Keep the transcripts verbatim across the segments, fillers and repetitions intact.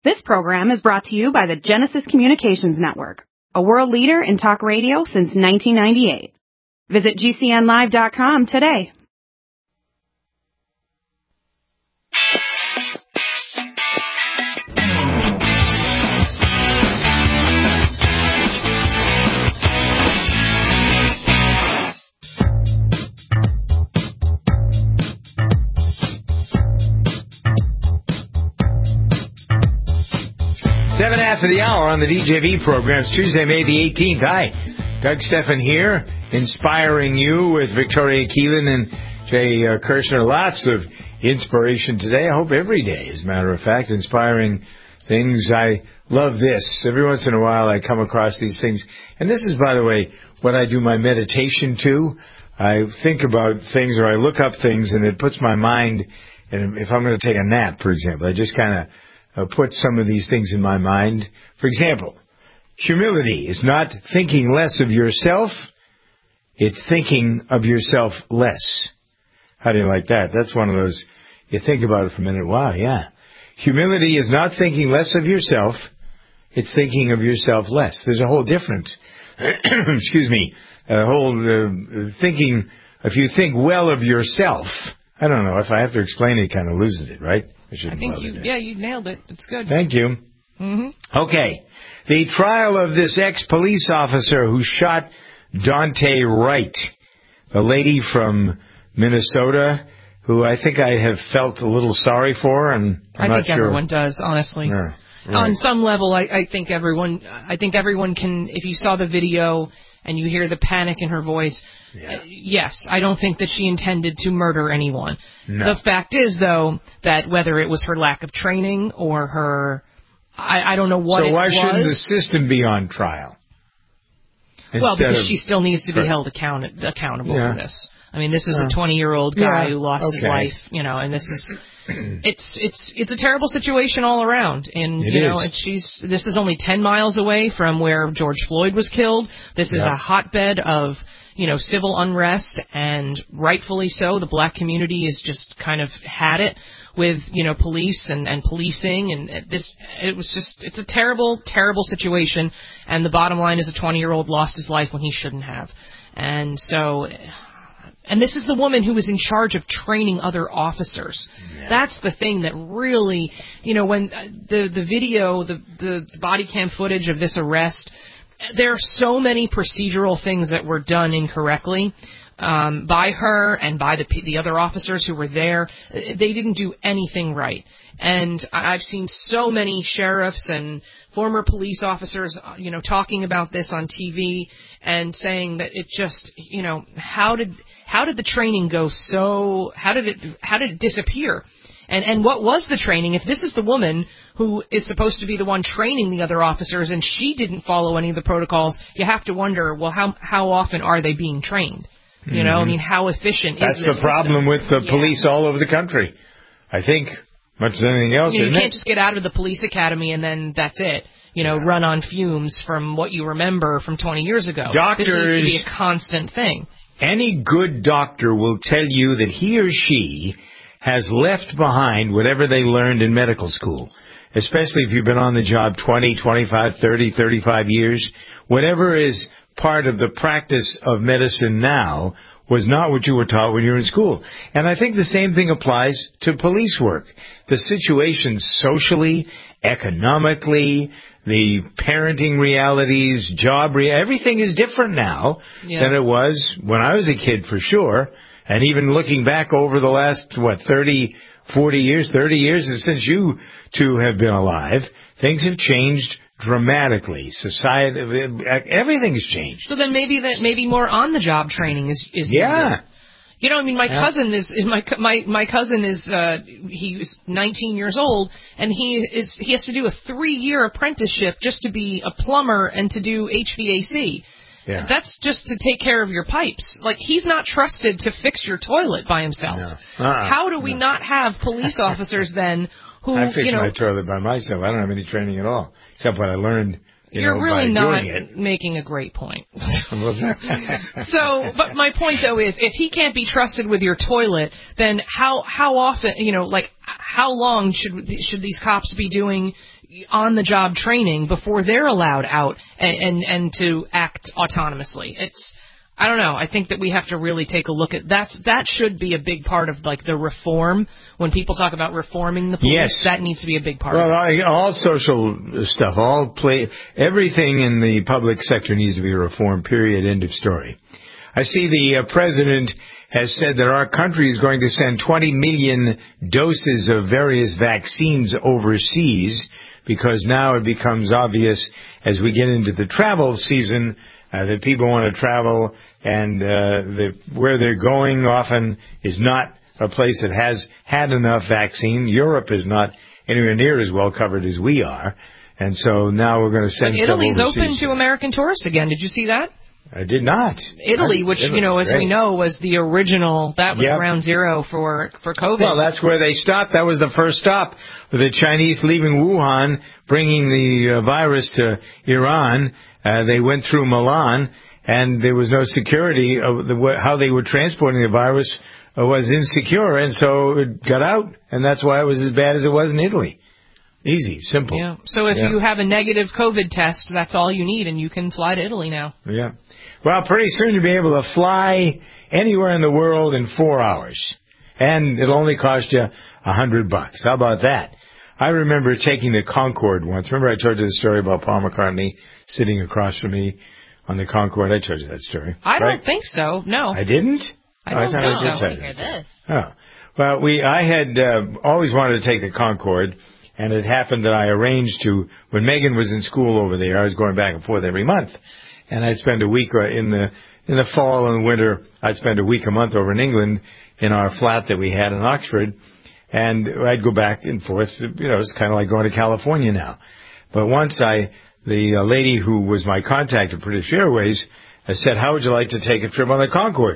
This program is brought to you by the Genesis Communications Network, a world leader in talk radio since nineteen ninety-eight. Visit G C N live dot com today. Seven after the hour on the D J V program. It's Tuesday, May the eighteenth. Hi, Doug Stephan here, inspiring you with Victoria Keelan and Jay uh, Kirshner. Lots of inspiration today. I hope every day, as a matter of fact, inspiring things. I love this. Every once in a while I come across these things. And this is, by the way, what I do my meditation to. I think about things or I look up things and it puts my mind, and if I'm going to take a nap, for example, I just kind of Uh, put some of these things in my mind. For example, humility is not thinking less of yourself, it's thinking of yourself less. How do you like that? That's one of those, you think about it for a minute, wow, yeah. Humility is not thinking less of yourself, it's thinking of yourself less. There's a whole different, excuse me, a whole uh, thinking, if you think well of yourself, I don't know, if I have to explain it, it kind of loses it, right? I, I think you, it. yeah, you nailed it. It's good. Thank you. Mm-hmm. Okay. The trial of this ex-police officer who shot Daunte Wright, the lady from Minnesota, who I think I have felt a little sorry for, and I'm I not think sure. everyone does, honestly. Yeah, right. On some level, I, I think everyone, I think everyone can. If you saw the video and you hear the panic in her voice, yeah. uh, yes, I don't think that she intended to murder anyone. No. The fact is, though, that whether it was her lack of training or her, I, I don't know what so it was. So why shouldn't the system be on trial? Well, because of, she still needs to be held account, accountable yeah. for this. I mean, this is uh, a twenty-year-old guy yeah. who lost okay. his life, you know, and this is, it's it's it's a terrible situation all around. And, it you know, is. and she's, this is only ten miles away from where George Floyd was killed. This is yep. a hotbed of, you know, civil unrest, and rightfully so. The black community has just kind of had it with, you know, police and, and policing, and this, it was just, it's a terrible, terrible situation. And the bottom line is a twenty-year-old lost his life when he shouldn't have. And so, and this is the woman who was in charge of training other officers. Yeah. That's the thing that really, you know, when the, the video, the, the body cam footage of this arrest, there are so many procedural things that were done incorrectly um, by her and by the the other officers who were there. They didn't do anything right. And I've seen so many sheriffs and former police officers, you know, talking about this on T V and saying that it just, you know, how did how did the training go so, how did it how did it disappear? And and what was the training? If this is the woman who is supposed to be the one training the other officers and she didn't follow any of the protocols, you have to wonder, well, how how often are they being trained? You mm-hmm. know, I mean, how efficient That's is this the problem system? with the yeah. police all over the country, I think, much as anything else, you know, isn't you can't it? just get out of the police academy and then that's it. You know, yeah. run on fumes from what you remember from twenty years ago. Doctors, this needs to be a constant thing. Any good doctor will tell you that he or she has left behind whatever they learned in medical school, especially if you've been on the job twenty, twenty-five, thirty, thirty-five years. Whatever is part of the practice of medicine now was not what you were taught when you were in school. And I think the same thing applies to police work. The situation socially, economically, the parenting realities, job re- everything is different now yeah. than it was when I was a kid, for sure. And even looking back over the last, what, thirty, forty years, thirty years since you two have been alive, things have changed dramatically. Society, everything's changed. So then maybe that maybe more on-the-job training is is yeah. needed. You know, I mean, my yeah. cousin is my my my cousin is uh, he's nineteen years old, and he is he has to do a three-year apprenticeship just to be a plumber and to do H V A C. Yeah. That's just to take care of your pipes. Like, he's not trusted to fix your toilet by himself. No. Uh-uh. How do we no. not have police officers then who, I fix you know... my toilet by myself. I don't have any training at all, except what I learned, you You're know, really by not doing it. making a great point. So, but my point, though, is if he can't be trusted with your toilet, then how how often, you know, like, how long should should these cops be doing on-the-job training before they're allowed out and, and, and to act autonomously. It's, I don't know. I think that we have to really take a look at that's that should be a big part of like the reform. When people talk about reforming the police, yes. that needs to be a big part well, of it. Well, all social stuff, all play, everything in the public sector needs to be reformed, period, end of story. I see the uh, president has said that our country is going to send twenty million doses of various vaccines overseas because now it becomes obvious as we get into the travel season uh, that people want to travel and uh, the, where they're going often is not a place that has had enough vaccine. Europe is not anywhere near as well covered as we are. And so now we're going to send but stuff Italy's overseas. open to American tourists again. Did you see that? I did not. Italy, which, Italy, you know, as great. we know, was the original, that was yep. ground zero for, for COVID. Well, that's where they stopped. That was the first stop. The Chinese leaving Wuhan, bringing the uh, virus to Iran. Uh, they went through Milan, and there was no security. Of the, how they were transporting the virus uh, was insecure, and so it got out, and that's why it was as bad as it was in Italy. Easy, simple. Yeah. So if yeah. you have a negative COVID test, that's all you need, and you can fly to Italy now. Yeah. Well, pretty soon you'll be able to fly anywhere in the world in four hours. And it'll only cost you a hundred bucks. How about that? I remember taking the Concorde once. Remember I told you the story about Paul McCartney sitting across from me on the Concorde? I told you that story. I right? don't think so. No. I didn't? I don't oh, I know. I did I tell want you to hear that. this. Oh. Well, we, I had uh, always wanted to take the Concorde. And it happened that I arranged to, when Megan was in school over there, I was going back and forth every month. And I'd spend a week in the in the fall and winter, I'd spend a week a month over in England in our flat that we had in Oxford. And I'd go back and forth. You know, it's kind of like going to California now. But once I, the uh, lady who was my contact at British Airways, I said, how would you like to take a trip on the Concorde?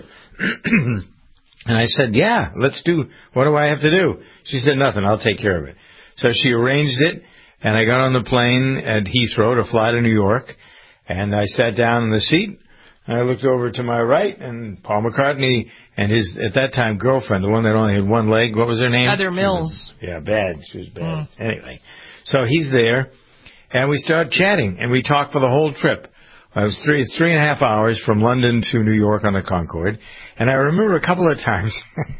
And I said, yeah, let's do, what do I have to do? She said, nothing, I'll take care of it. So she arranged it, and I got on the plane at Heathrow to fly to New York, and I sat down in the seat, and I looked over to my right, and Paul McCartney and his, at that time, girlfriend, the one that only had one leg, what was her name? Heather Mills. Was, yeah, bad. She was bad. Mm. Anyway, so he's there, and we start chatting, and we talked for the whole trip. It was three, it's three and a half hours from London to New York on the Concorde, and I remember a couple of times.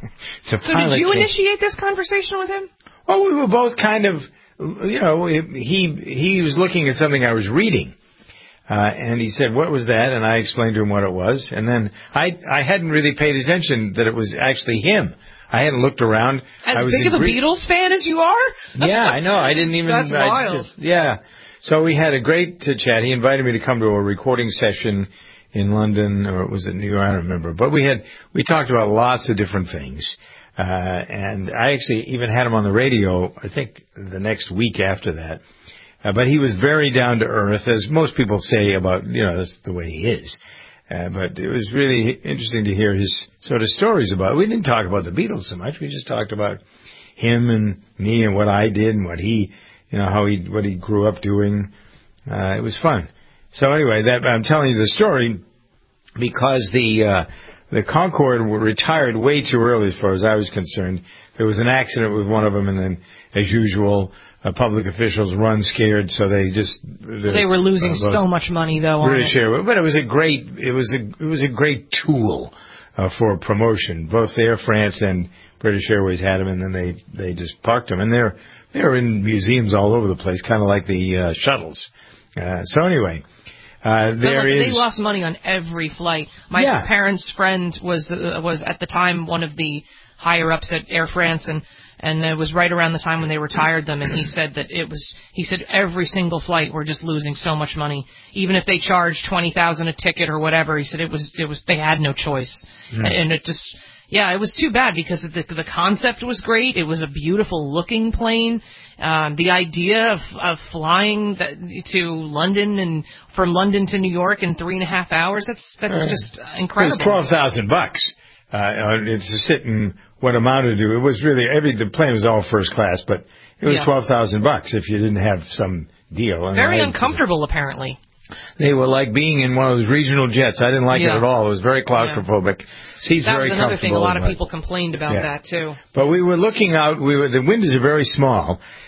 So did you came, initiate this conversation with him? Well, we were both kind of, you know, he he was looking at something I was reading, uh, and he said, what was that? And I explained to him what it was. And then I I hadn't really paid attention that it was actually him. I hadn't looked around. As I was big of a Greek. Beatles fan as you are? Yeah, I know. I didn't even. That's I wild. Just, yeah. So we had a great uh, chat. He invited me to come to a recording session in London, or was it New York? I don't remember. But we had we talked about lots of different things. Uh, and I actually even had him on the radio, I think, the next week after that. Uh, but he was very down to earth, as most people say about, you know, that's the way he is. Uh, but it was really interesting to hear his sort of stories about it. We didn't talk about the Beatles so much. We just talked about him and me and what I did and what he, you know, how he, what he grew up doing. Uh, it was fun. So anyway, that, I'm telling you the story because the, uh, The Concorde were retired way too early as far as I was concerned. There was an accident with one of them, and then, as usual, uh, public officials run scared, so they just... The, they were losing uh, so much money, though, on British it. Airways. But it was a great, it was a, it was a great tool uh, for promotion. Both Air France and British Airways had them, and then they, they just parked them. And they're, they're in museums all over the place, kind of like the uh, shuttles. Uh, so anyway... Uh, there look, is, they lost money on every flight. My yeah. parents' friend was uh, was at the time one of the higher ups at Air France, and and it was right around the time when they retired them. And he said that it was. He said every single flight were just losing so much money, even if they charged twenty thousand a ticket or whatever. He said it was it was they had no choice, mm. and it just. Yeah, it was too bad because the the concept was great. It was a beautiful looking plane. Um, the idea of of flying the, to London and from London to New York in three and a half hours, that's that's uh, just incredible. It was twelve thousand bucks. Uh, it's to sit in what amounted to, it was really, every, the plane was all first class, but it was yeah. twelve thousand bucks if you didn't have some deal. And Very I, uncomfortable, apparently. They were like being in one of those regional jets. I didn't like yeah. it at all. It was very claustrophobic. Yeah. Seats that very was another thing. A lot of but, people complained about yeah. that, too. But we were looking out. We were, the windows are very small,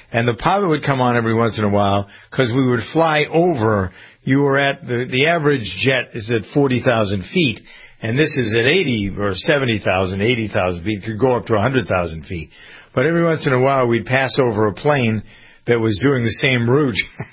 and the pilot would come on every once in a while because we would fly over. You were at the, the average jet is at forty thousand feet, and this is at eighty or seventy thousand, eighty thousand feet. It could go up to one hundred thousand feet. But every once in a while, we'd pass over a plane that was doing the same route.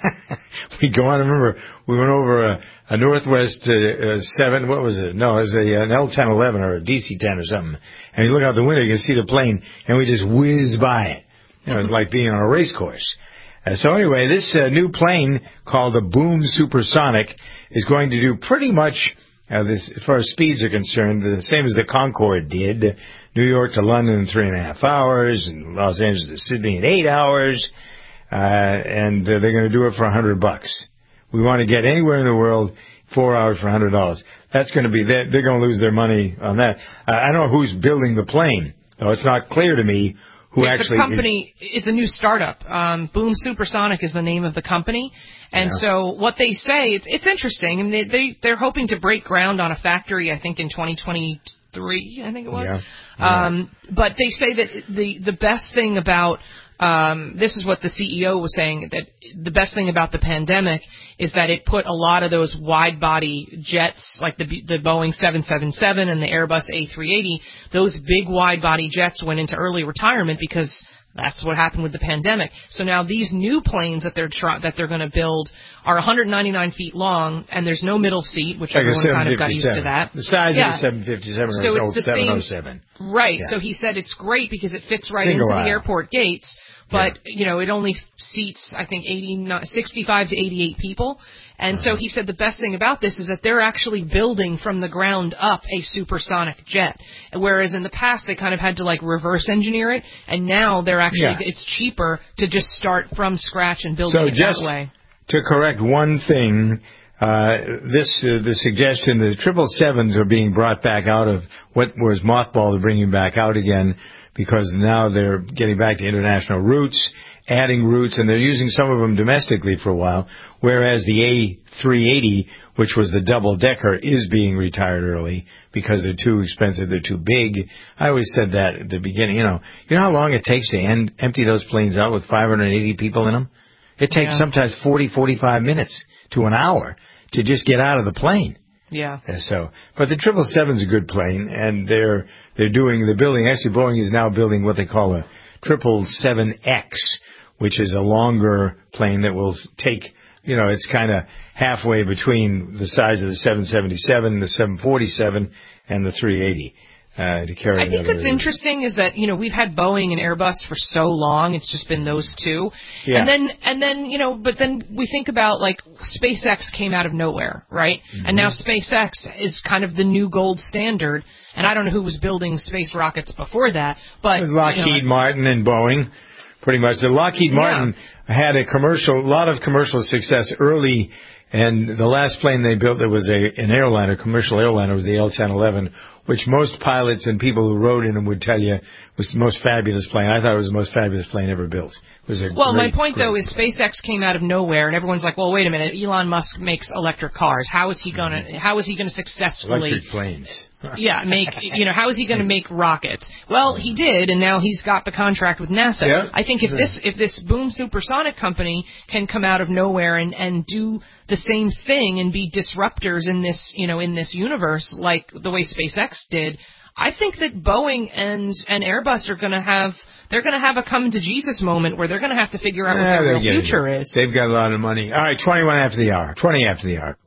We'd go on. I remember we went over a, a Northwest uh, uh, seven. What was it? No, it was a, an L ten eleven or a D C ten or something. And you look out the window, you can see the plane, and we just whiz by it. You know, it was like being on a race course. Uh, so anyway, this uh, new plane called the Boom Supersonic is going to do pretty much, uh, this, as far as speeds are concerned, the same as the Concorde did. New York to London in three and a half hours, and Los Angeles to Sydney in eight hours. Uh, and uh, they're going to do it for a hundred bucks. We want to get anywhere in the world four hours for a hundred dollars. That's going to be, they're, they're going to lose their money on that. Uh, I don't know who's building the plane, though it's not clear to me who it's actually a company, is. It's a new startup. Um, Boom Supersonic is the name of the company. And yeah. so what they say, it's, it's interesting. I mean, they, they, they're hoping to break ground on a factory, I think, in twenty twenty-three, I think it was. Yeah. Yeah. Um, but they say that the, the best thing about Um, this is what the C E O was saying, that the best thing about the pandemic is that it put a lot of those wide-body jets, like the, the Boeing seven seventy-seven and the Airbus A three eighty, those big wide-body jets went into early retirement because that's what happened with the pandemic. So now these new planes that they're try- that they're going to build are one hundred ninety-nine feet long, and there's no middle seat, which like everyone kind of got used to that. The size yeah. of the seven fifty-seven so or it's the seven oh seven. Same, right. Yeah. So he said it's great because it fits right Single into aisle. the airport gates. But, yeah. you know, it only seats, I think, eighty, sixty-five to eighty-eight people. And uh-huh. so he said the best thing about this is that they're actually building from the ground up a supersonic jet. Whereas in the past, they kind of had to, like, reverse engineer it. And now they're actually, yeah. it's cheaper to just start from scratch and build so it just that way. To correct one thing, uh, this, uh, the suggestion, the triple sevens are being brought back out of what was mothballed, are bringing back out again, because now they're getting back to international routes, adding routes, and they're using some of them domestically for a while, whereas the A three eighty, which was the double-decker, is being retired early because they're too expensive, they're too big. I always said that at the beginning. You know, you know how long it takes to end, empty those planes out with five hundred eighty people in them? It takes yeah. sometimes forty, forty-five minutes to an hour to just get out of the plane. Yeah. Uh, so, but the triple seven's a good plane, and they're they're doing the building. Actually, Boeing is now building what they call a triple seven X, which is a longer plane that will take. You know, it's kind of halfway between the size of the seven seventy-seven, the seven forty-seven, and the three eighty. Uh, to carry I think what's interesting is that, you know, we've had Boeing and Airbus for so long. It's just been those two. Yeah. And then, and then, you know, but then we think about, like, SpaceX came out of nowhere, right? Mm-hmm. And now SpaceX is kind of the new gold standard. And I don't know who was building space rockets before that, but Lockheed you know, Martin and Boeing, pretty much. The Lockheed Martin yeah. had a commercial, a lot of commercial success early. And the last plane they built that was a, an airliner, commercial airliner, was the L ten eleven, which most pilots and people who rode in them would tell you was the most fabulous plane. I thought it was the most fabulous plane ever built. It was a well, great, my point, great though, is SpaceX came out of nowhere, and everyone's like, well, wait a minute, Elon Musk makes electric cars. How is he going to, mm-hmm. how is he going to successfully... Electric planes. yeah, make, you know, how is he going to make rockets? Well, he did, and now he's got the contract with NASA. Yeah. I think if this, if this Boom Supersonic company can come out of nowhere and, and do the same thing and be disruptors in this, you know, in this universe, like the way SpaceX did, I think that Boeing and, and Airbus are going to have, they're going to have a come to Jesus moment where they're going to have to figure out yeah, what their real future it. is. They've got a lot of money. All right, twenty-one after the hour. twenty after the hour.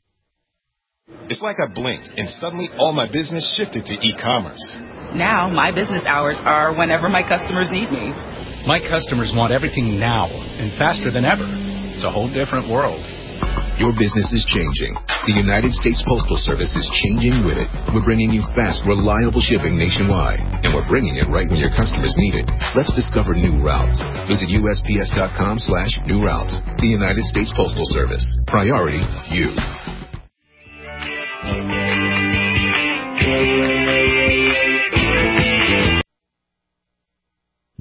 It's like I blinked and suddenly all my business shifted to e-commerce. Now my business hours are whenever my customers need me. My customers want everything now and faster than ever. It's a whole different world. Your business is changing. The United States Postal Service is changing with it. We're bringing you fast, reliable shipping nationwide, and we're bringing it right when your customers need it. Let's discover new routes. Visit U S P S dot com slash new routes. The United States Postal Service. Priority, you.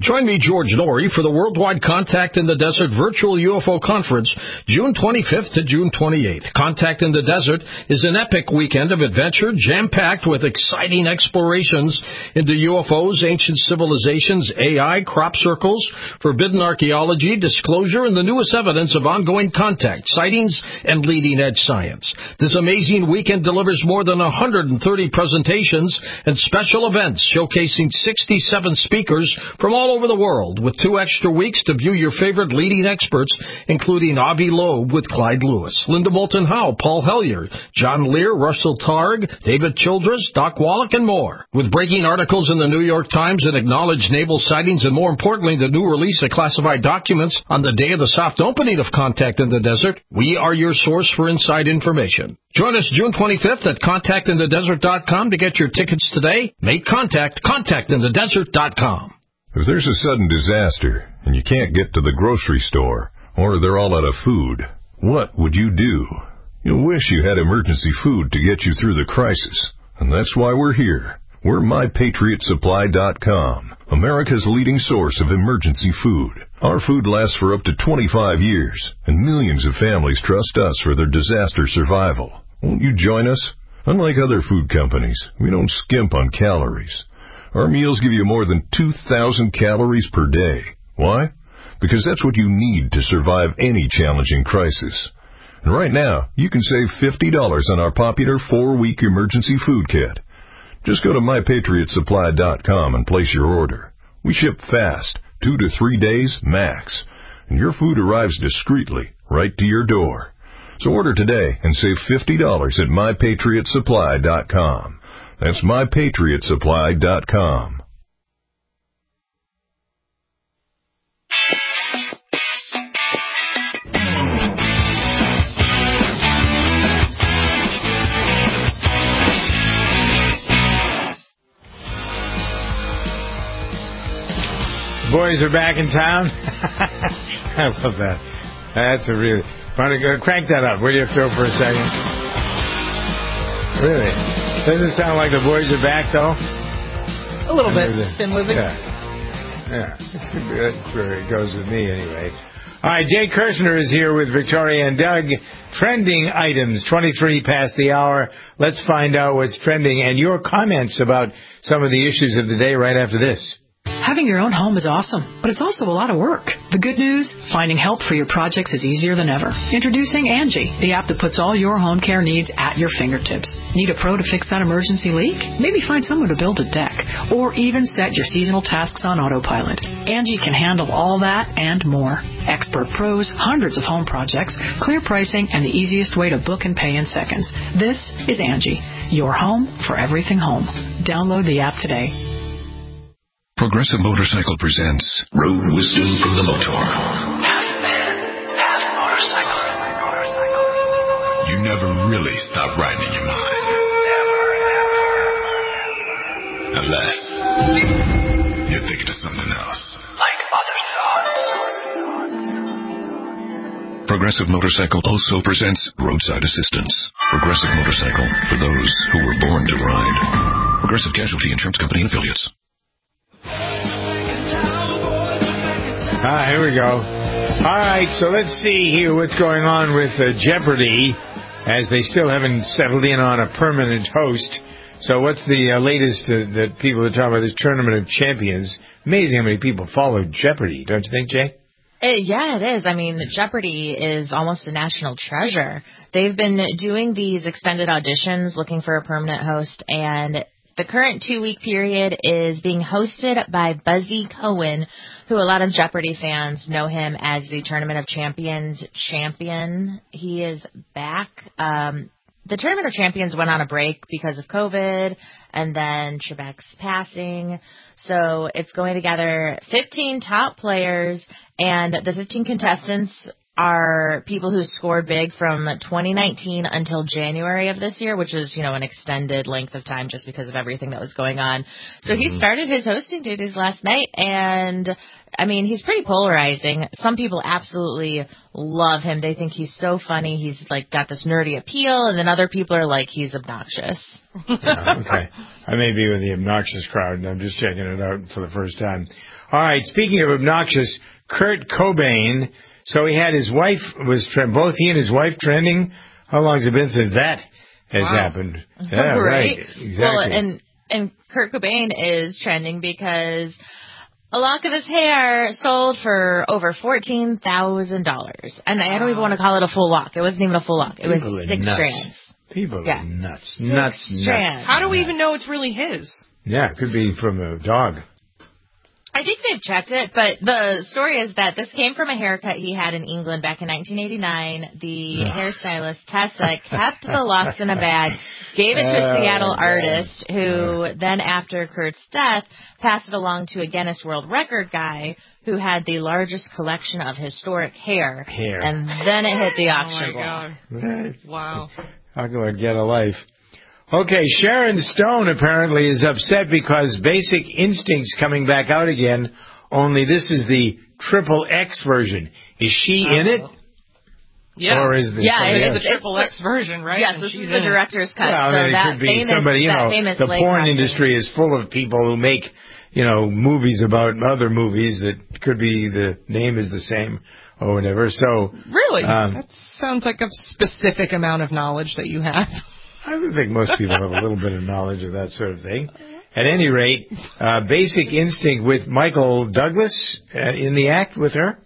Join me, George Norrie, for the Worldwide Contact in the Desert Virtual U F O Conference, June twenty-fifth to June twenty-eighth. Contact in the Desert is an epic weekend of adventure, jam-packed with exciting explorations into U F Os, ancient civilizations, A I, crop circles, forbidden archaeology, disclosure, and the newest evidence of ongoing contact, sightings, and leading-edge science. This amazing weekend delivers more than one hundred thirty presentations and special events showcasing sixty-seven speakers from all over the world, with two extra weeks to view your favorite leading experts, including Avi Loeb with Clyde Lewis, Linda Moulton Howe, Paul Hellyer, John Lear, Russell Targ, David Childress, Doc Wallach, and more. With breaking articles in the New York Times and acknowledged naval sightings, and more importantly, the new release of classified documents on the day of the soft opening of Contact in the Desert, we are your source for inside information. Join us June twenty-fifth at contact in the desert dot com to get your tickets today. Make contact, contact in the desert dot com. If there's a sudden disaster and you can't get to the grocery store, or they're all out of food, what would you do? You'll wish you had emergency food to get you through the crisis. And that's why we're here. We're my patriot supply dot com, America's leading source of emergency food. Our food lasts for up to twenty-five years, and millions of families trust us for their disaster survival. Won't you join us? Unlike other food companies, we don't skimp on calories. Our meals give you more than two thousand calories per day. Why? Because that's what you need to survive any challenging crisis. And right now, you can save fifty dollars on our popular four-week emergency food kit. Just go to my patriot supply dot com and place your order. We ship fast, two to three days max, and your food arrives discreetly right to your door. So order today and save fifty dollars at my patriot supply dot com. That's my patriot supply dot com. Boys are back in town. I love that. That's a really... Crank that up, will you, Phil, for a second? Really? Doesn't it sound like the boys are back, though? A little I bit. mean, Thin living. Yeah. Yeah. That's where it goes with me, anyway. All right, Jay Kirshner is here with Victoria and Doug. Trending items, twenty-three past the hour. Let's find out what's trending and your comments about some of the issues of the day right after this. Having your own home is awesome, but it's also a lot of work. The good news, finding help for your projects is easier than ever. Introducing Angie, the app that puts all your home care needs at your fingertips. Need a pro to fix that emergency leak? Maybe find someone to build a deck, or even set your seasonal tasks on autopilot. Angie can handle all that and more. Expert pros, hundreds of home projects, clear pricing, and the easiest way to book and pay in seconds. This is Angie, your home for everything home. Download the app today. Progressive Motorcycle presents Road Wisdom from the Motor. Half man, half motorcycle. You never really stop riding in your mind. Never, never. Unless you're thinking of something else. Like other thoughts. Progressive Motorcycle also presents Roadside Assistance. Progressive Motorcycle for those who were born to ride. Progressive Casualty Insurance Company and Affiliates. Ah, here we go. All right, so let's see here what's going on with uh, Jeopardy, as they still haven't settled in on a permanent host. So what's the uh, latest uh, that people are talking about, this Tournament of Champions? Amazing how many people follow Jeopardy, don't you think, Jay? It, yeah, it is. I mean, Jeopardy is almost a national treasure. They've been doing these extended auditions looking for a permanent host, and the current two-week period is being hosted by Buzzy Cohen, who a lot of Jeopardy fans know him as the Tournament of Champions champion. He is back. Um, the Tournament of Champions went on a break because of COVID and then Trebek's passing. So it's going to gather fifteen top players, and the fifteen contestants are people who scored big from twenty nineteen until January of this year, which is, you know, an extended length of time just because of everything that was going on. So he started his hosting duties last night, and, I mean, he's pretty polarizing. Some people absolutely love him. They think he's so funny. He's, like, got this nerdy appeal, and then other people are like, he's obnoxious. uh, okay. I may be with the obnoxious crowd, and I'm just checking it out for the first time. All right, speaking of obnoxious, Kurt Cobain. So he had his wife, was both he and his wife trending. How long has it been since that has wow. happened? Yeah, right. right. Exactly. Well, and, and Kurt Cobain is trending because a lock of his hair sold for over fourteen thousand dollars. And I don't even want to call it a full lock. It wasn't even a full lock. It People was six nuts. strands. People yeah. are nuts. Six nuts, strands. nuts. How do we even know it's really his? Yeah, it could be from a dog. I think they've checked it, but the story is that this came from a haircut he had in England back in nineteen eighty-nine. The hairstylist, Tessa, kept the locks in a bag, gave it to a Seattle oh, artist, who then, after Kurt's death, passed it along to a Guinness World Record guy who had the largest collection of historic hair. Hair. And then it hit the auction block. Oh, my God. Wow. How can I get a life? Okay, Sharon Stone apparently is upset because Basic Instinct's coming back out again, only this is the triple X version. Is she oh. in it? Yeah. Or is the yeah, it's the triple X version, right? Yes, and this she's is the director's cut. Well, so I mean, that it could be famous, somebody, you know, the porn costume. industry is full of people who make, you know, movies about other movies that could be the name is the same or whatever. So Really? Um, that sounds like a specific amount of knowledge that you have. I would think most people have a little bit of knowledge of that sort of thing. At any rate, uh, Basic Instinct with Michael Douglas uh, in the act with her.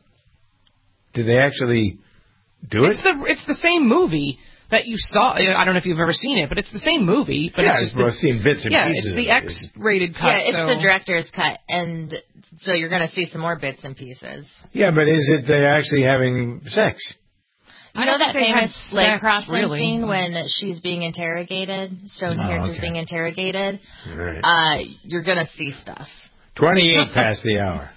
Did they actually do it? It's the it's the same movie that you saw. I don't know if you've ever seen it, but it's the same movie. But yeah, it's just I've the, seen bits and yeah, pieces. it's the X-rated cut. Yeah, it's so. the director's cut, and so you're going to see some more bits and pieces. Yeah, but is it they're actually having sex? You know that famous leg crossing really. scene when she's being interrogated? Stone's Oh, character's okay. being interrogated? Right. Uh, you're going to see stuff. twenty-eight past the hour.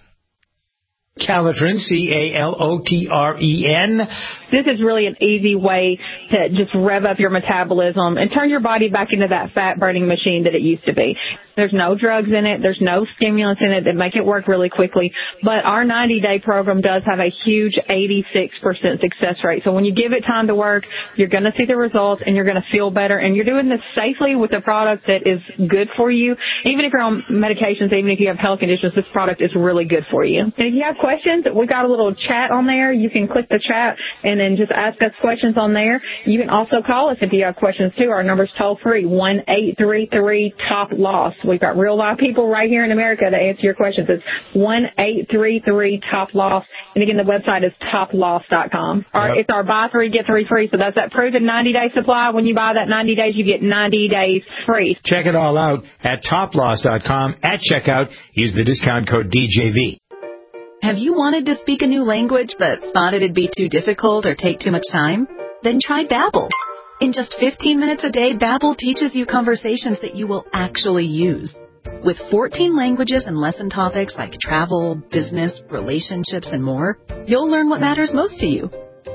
Calitrin, C A L O T R E N. This is really an easy way to just rev up your metabolism and turn your body back into that fat-burning machine that it used to be. There's no drugs in it. There's no stimulants in it that make it work really quickly. But our ninety-day program does have a huge eighty-six percent success rate. So when you give it time to work, you're going to see the results and you're going to feel better. And you're doing this safely with a product that is good for you. Even if you're on medications, even if you have health conditions, this product is really good for you. And if you have questions, we got a little chat on there. You can click the chat and then just ask us questions on there. You can also call us if you have questions too. Our number's toll free, one eight three three top loss. We've got real live people right here in America to answer your questions. It's one eight three three top loss. And again, the website is top loss dot com. Our, yep. It's our buy three, get three free. So that's that proven ninety day supply. When you buy that ninety days, you get ninety days free. Check it all out at top loss dot com. At checkout, use the discount code D J V. Have you wanted to speak a new language but thought it'd be too difficult or take too much time? Then try Babbel. In just fifteen minutes a day, Babbel teaches you conversations that you will actually use. With fourteen languages and lesson topics like travel, business, relationships, and more, you'll learn what matters most to you.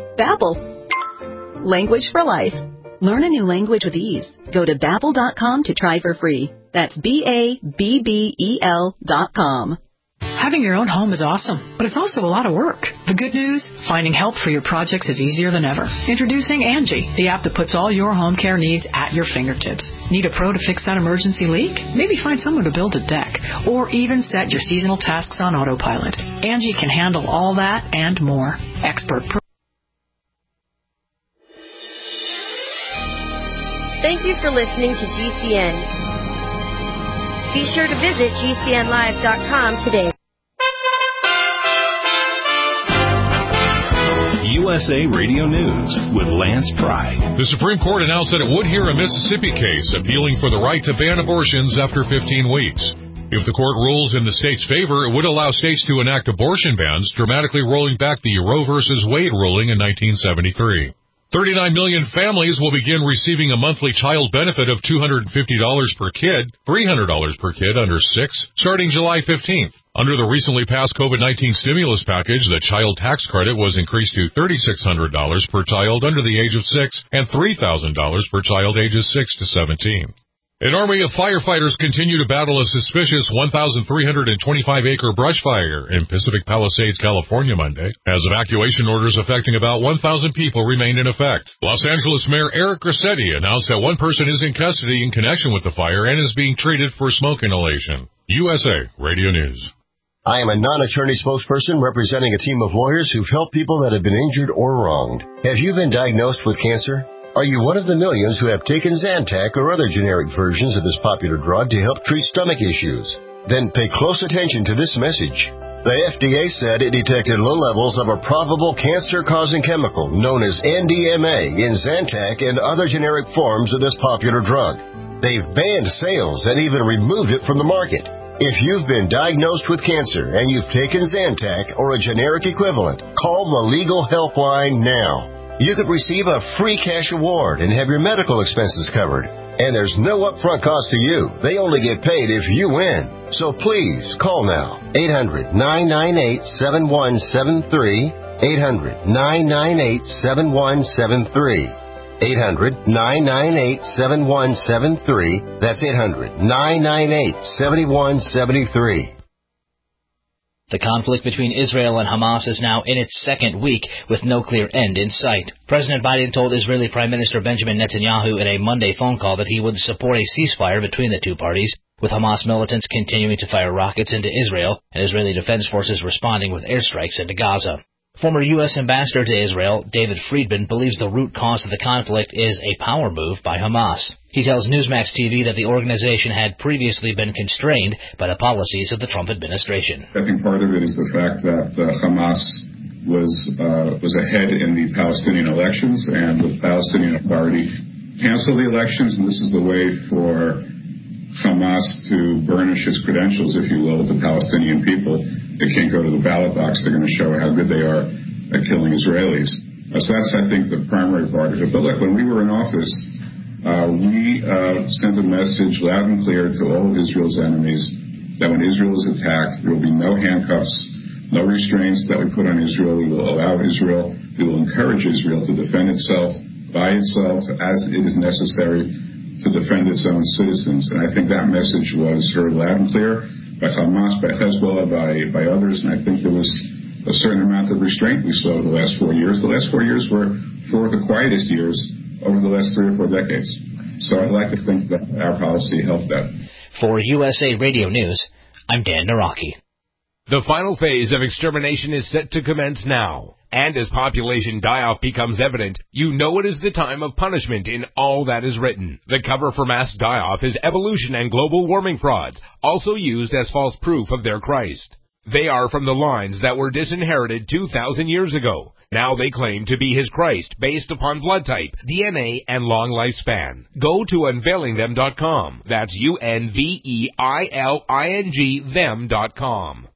Babbel. Language for life. Learn a new language with ease. Go to babbel dot com to try for free. That's B A B B E L dot com. Having your own home is awesome, but it's also a lot of work. The good news? Finding help for your projects is easier than ever. Introducing Angie, the app that puts all your home care needs at your fingertips. Need a pro to fix that emergency leak? Maybe find someone to build a deck, or even set your seasonal tasks on autopilot. Angie can handle all that and more. Expert pro. Thank you for listening to G C N. Be sure to visit G C N live dot com today. U S A Radio News with Lance Pry. The Supreme Court announced that it would hear a Mississippi case appealing for the right to ban abortions after fifteen weeks. If the court rules in the state's favor, it would allow states to enact abortion bans, dramatically rolling back the Roe versus Wade ruling in nineteen seventy-three. thirty-nine million families will begin receiving a monthly child benefit of two hundred fifty dollars per kid, three hundred dollars per kid under six, starting July fifteenth. Under the recently passed COVID nineteen stimulus package, the child tax credit was increased to three thousand six hundred dollars per child under the age of six and three thousand dollars per child ages six to seventeen. An army of firefighters continue to battle a suspicious one thousand three hundred twenty-five acre brush fire in Pacific Palisades, California Monday, as evacuation orders affecting about one thousand people remain in effect. Los Angeles Mayor Eric Garcetti announced that one person is in custody in connection with the fire and is being treated for smoke inhalation. U S A Radio News. I am a non-attorney spokesperson representing a team of lawyers who've helped people that have been injured or wronged. Have you been diagnosed with cancer? Are you one of the millions who have taken Zantac or other generic versions of this popular drug to help treat stomach issues? Then pay close attention to this message. The F D A said it detected low levels of a probable cancer-causing chemical known as N D M A in Zantac and other generic forms of this popular drug. They've banned sales and even removed it from the market. If you've been diagnosed with cancer and you've taken Zantac or a generic equivalent, call the legal helpline now. You could receive a free cash award and have your medical expenses covered. And there's no upfront cost to you. They only get paid if you win. So please, call now. eight hundred, nine nine eight, seven one seven three. eight hundred, nine nine eight, seven one seven three. eight hundred, nine nine eight, seven one seven three. That's eight hundred, nine nine eight, seven one seven three. The conflict between Israel and Hamas is now in its second week with no clear end in sight. President Biden told Israeli Prime Minister Benjamin Netanyahu in a Monday phone call that he would support a ceasefire between the two parties, with Hamas militants continuing to fire rockets into Israel and Israeli defense forces responding with airstrikes into Gaza. Former U S Ambassador to Israel, David Friedman, believes the root cause of the conflict is a power move by Hamas. He tells Newsmax T V that the organization had previously been constrained by the policies of the Trump administration. I think part of it is the fact that uh, Hamas was uh, was ahead in the Palestinian elections, and the Palestinian Authority canceled the elections, and this is the way for Hamas to burnish its credentials, if you will, with the Palestinian people. They can't go to the ballot box. They're going to show how good they are at killing Israelis. Uh, so that's, I think, the primary part of it. But look, when we were in office, uh, we uh, sent a message loud and clear to all of Israel's enemies that when Israel is attacked, there will be no handcuffs, no restraints that we put on Israel. We will allow Israel, we will encourage Israel to defend itself by itself as it is necessary to defend its own citizens. And I think that message was heard loud and clear by Hamas, by Hezbollah, by, by others, and I think there was a certain amount of restraint we saw over the last four years. The last four years were four of the quietest years over the last three or four decades. So I'd like to think that our policy helped that. For U S A Radio News, I'm Dan Naraki. The final phase of extermination is set to commence now. And as population die-off becomes evident, you know it is the time of punishment in all that is written. The cover for mass die-off is evolution and global warming frauds, also used as false proof of their Christ. They are from the lines that were disinherited two thousand years ago. Now they claim to be his Christ based upon blood type, D N A, and long lifespan. Go to unveiling them dot com. That's U N V E I L I N G them dot com.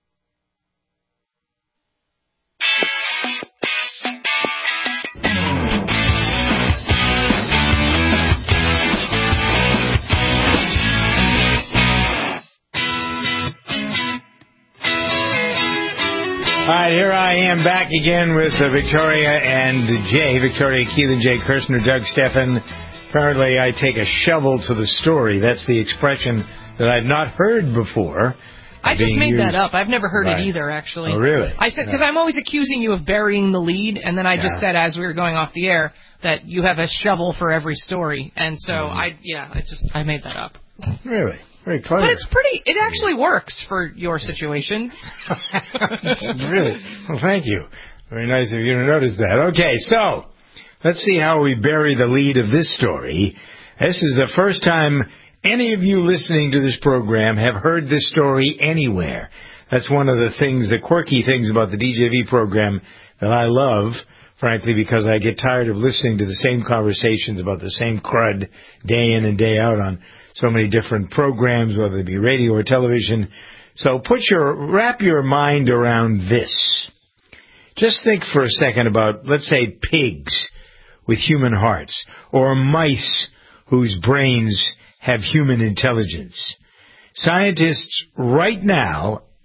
All right, here I am back again with uh, Victoria and Jay. Victoria Keelan, Jay Kirshner, Doug Stephan. Apparently I take a shovel to the story. That's the expression that I've not heard before. I just made used. that up. I've never heard right. it either, actually. Oh, really? I said, because I'm always accusing you of burying the lead, and then I just yeah. said, as we were going off the air, that you have a shovel for every story. And so, mm. I yeah, I just, I made that up. Really? Very clever. But it's pretty, it actually works for your situation. Really? Well, thank you. Very nice of you to notice that. Okay, so, let's see how we bury the lead of this story. This is the first time any of you listening to this program have heard this story anywhere. That's one of the things, the quirky things about the D J V program that I love, frankly, because I get tired of listening to the same conversations about the same crud day in and day out on so many different programs, whether it be radio or television. So put your, wrap your mind around this. Just think for a second about, let's say, pigs with human hearts, or mice whose brains have human intelligence. Scientists right now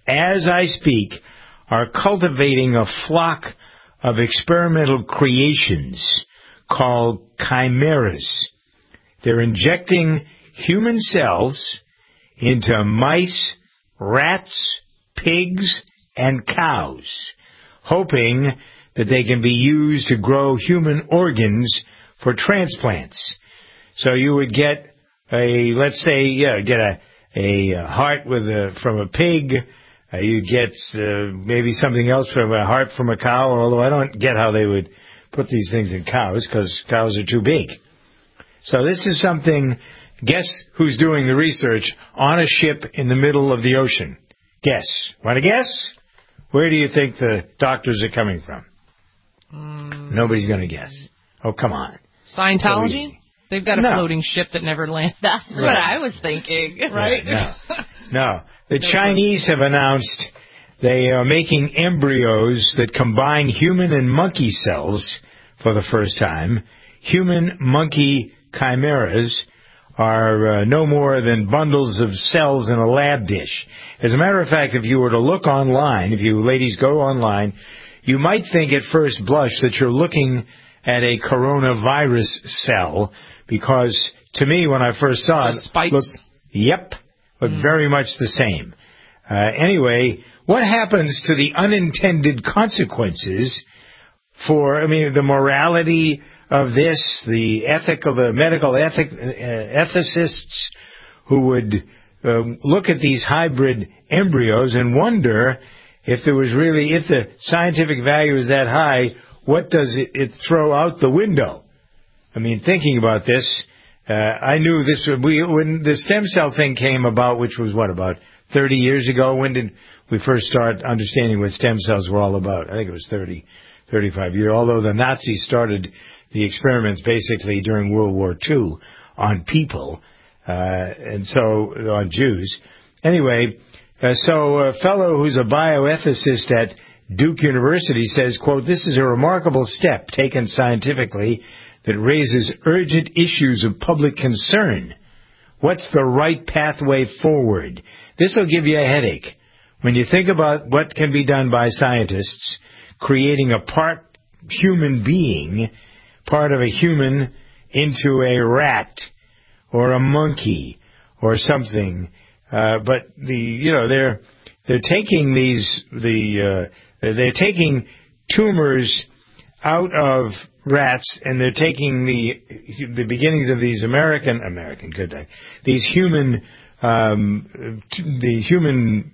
as I speak, are cultivating a flock of experimental creations called chimeras. They're injecting human cells into mice, rats, pigs, and cows, hoping that they can be used to grow human organs for transplants. So you would get a, let's say, yeah, get a, a heart with a, from a pig. Uh, you get uh, maybe something else from a heart from a cow, although I don't get how they would put these things in cows, because cows are too big. So this is something, guess who's doing the research on a ship in the middle of the ocean? Guess. Want to guess? Where do you think the doctors are coming from? Mm. Nobody's going to guess. Oh, come on. Scientology? So They've got a no. floating ship that never lands. That's right. what I was thinking. Right? Yeah, no. no. The Chinese have announced they are making embryos that combine human and monkey cells for the first time. Human-monkey chimeras are uh, no more than bundles of cells in a lab dish. As a matter of fact, if you were to look online, if you ladies go online, you might think at first blush that you're looking at a coronavirus cell, because to me, when I first saw the it, spikes. looked, yep, looked mm. very much the same. Uh, anyway, what happens to the unintended consequences for, I mean, the morality of this, the ethical, the medical ethic, uh, ethicists who would uh, look at these hybrid embryos and wonder if there was really, if the scientific value is that high, what does it, it throw out the window? I mean, thinking about this, uh, I knew this, we, when the stem cell thing came about, which was what, about thirty years ago? When did we first start understanding what stem cells were all about? I think it was thirty, thirty-five years, although the Nazis started the experiments basically during World War Two on people, uh, and so on Jews. Anyway, uh, so a fellow who's a bioethicist at Duke University says, quote, "This is a remarkable step taken scientifically that raises urgent issues of public concern. What's the right pathway forward?" This will give you a headache. When you think about what can be done by scientists, creating a part human being, part of a human into a rat or a monkey or something, uh, but the you know they're they're taking these the uh, they're taking tumors out of rats, and they're taking the the beginnings of these American American good day these human um, the human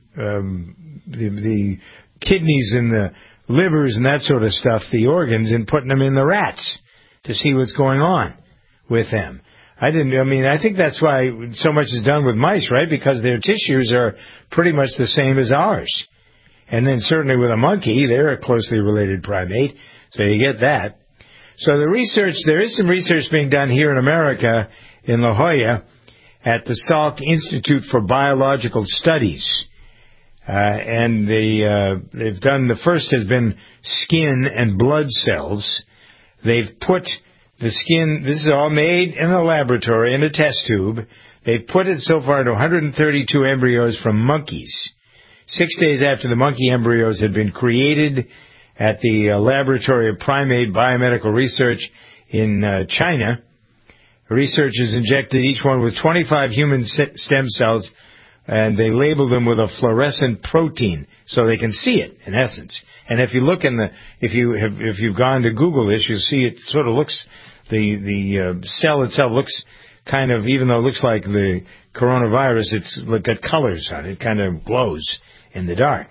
um, the, the kidneys and the livers and that sort of stuff, the organs, and putting them in the rats to see what's going on with them. I didn't. I mean, I think that's why so much is done with mice, right? Because their tissues are pretty much the same as ours. And then certainly with a monkey, they're a closely related primate, so you get that. So the research, there is some research being done here in America, in La Jolla, at the Salk Institute for Biological Studies. Uh, and they, uh, they've done, the first has been skin and blood cells. They've put the skin, this is all made in a laboratory, in a test tube. They've put it so far into one hundred thirty-two embryos from monkeys. Six days after the monkey embryos had been created at the uh, Laboratory of Primate Biomedical Research in uh, China, researchers injected each one with twenty-five human stem cells, and they labeled them with a fluorescent protein so they can see it, in essence. And if you look in the, if you have, if you've gone to Google this, you'll see it sort of looks, the the uh, cell itself looks kind of, even though it looks like the coronavirus, it's got colors on it. It kind of glows in the dark.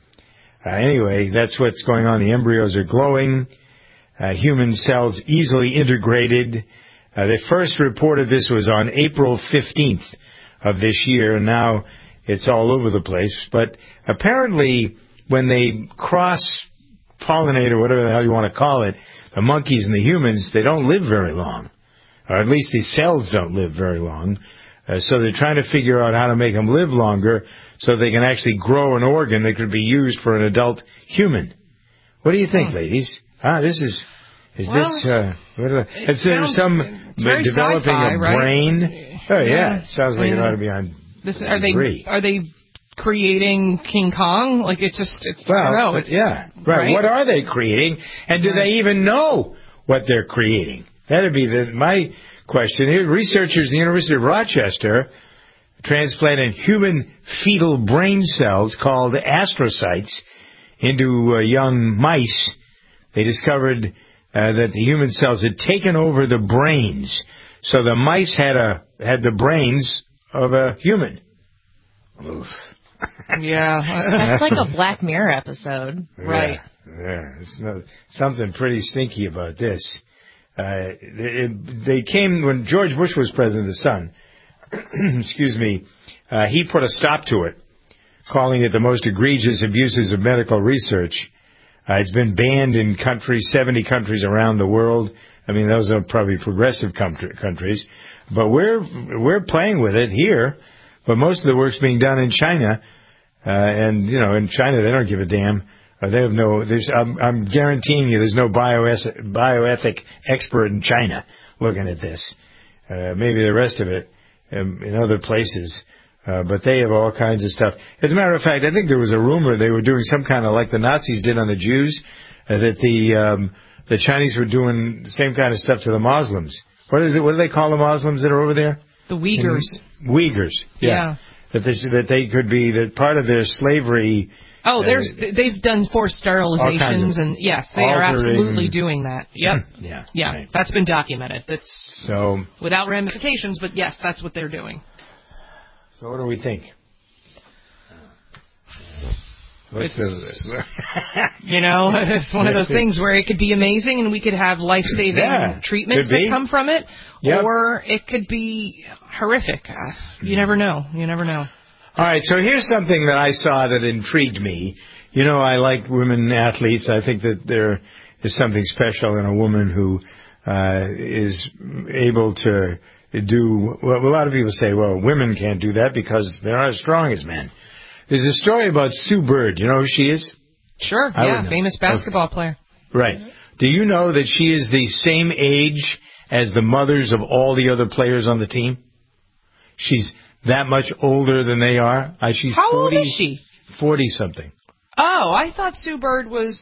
Uh, anyway, that's what's going on. The embryos are glowing. Uh, human cells easily integrated. Uh, they first reported this was on April fifteenth of this year, and now it's all over the place. But apparently, when they cross-pollinate, or whatever the hell you want to call it, the monkeys and the humans, they don't live very long. Or at least these cells don't live very long. Uh, so they're trying to figure out how to make them live longer so they can actually grow an organ that could be used for an adult human. What do you think, hmm. ladies? Ah, this is... Is well, this, uh, what are, is there some developing a right? brain? Oh, yeah. yeah. It sounds like yeah. it ought to be on this, Are degree. they, are they creating King Kong. Like, it's just, it's, well, I don't know. It's, yeah, right. right. What are they creating? And do right. they even know what they're creating? That'd be the, my question. Here, researchers at the University of Rochester transplanted human fetal brain cells called astrocytes into uh, young mice. They discovered uh, that the human cells had taken over the brains. So the mice had a had the brains of a human. Oof. Yeah. That's like a Black Mirror episode. Yeah, right. Yeah. It's no, something pretty stinky about this. Uh, it, they came when George Bush was president, the son. Excuse me. Uh, he put a stop to it, calling it the most egregious abuses of medical research. Uh, it's been banned in countries, seventy countries around the world. I mean, those are probably progressive country, countries. But we're we're playing with it here. But most of the work's being done in China. Uh, and, you know, in China, they don't give a damn. Uh, they have no, there's, I'm, I'm guaranteeing you there's no bioeth- bioethic expert in China looking at this. Uh, maybe the rest of it um, in other places. Uh, but they have all kinds of stuff. As a matter of fact, I think there was a rumor they were doing some kind of, like the Nazis did on the Jews, uh, that the um, the Chinese were doing the same kind of stuff to the Muslims. What is it? What do they call the Muslims that are over there? The Uyghurs. In, Uyghurs, yeah. yeah. That they, that they could be, that part of their slavery... Oh, there's uh, they've done forced sterilizations, and yes, they altering. are absolutely doing that. Yep. yeah. Yeah, right. That's been documented. That's so without ramifications, but yes, that's what they're doing. So what do we think? It's, you know, it's one of those things where it could be amazing and we could have life-saving yeah, treatments that come from it, yep. or it could be horrific. Uh, you never know. You never know. All right, so here's something that I saw that intrigued me. You know, I like women athletes. I think that there is something special in a woman who uh, is able to do, well, a lot of people say, well, women can't do that because they're not as strong as men. There's a story about Sue Bird. You know who she is? Sure, I yeah, famous basketball okay. player. Right. Do you know that she is the same age as the mothers of all the other players on the team? She's that much older than they are. Uh, she's How forty, old is she? forty-something. Oh, I thought Sue Bird was...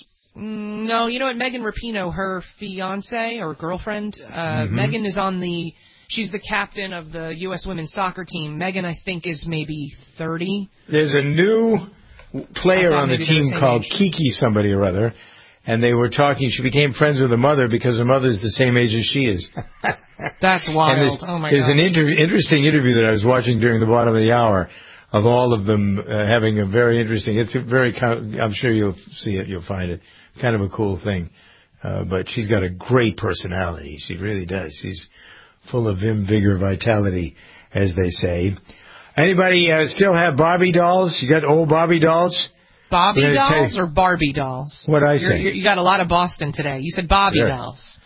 Mm, no, you know what? Megan Rapinoe, her fiance or girlfriend, uh, mm-hmm. Megan is on the... She's the captain of the U S women's soccer team. Megan, I think, is maybe thirty. There's a new player on the team the called age. Kiki somebody or other, and they were talking. She became friends with her mother because her mother's the same age as she is. That's wild. Oh, my God. There's an inter- interesting interview that I was watching during the bottom of the hour of all of them uh, having a very interesting, it's a very, I'm sure you'll see it, you'll find it, kind of a cool thing. Uh, but she's got a great personality. She really does. She's full of vim, vigor, vitality, as they say. Anybody uh, still have Barbie dolls? You got old Barbie dolls? Bobby dolls or Barbie dolls? What'd I say? You're, you got a lot of Boston today. You said Bobby yeah. dolls.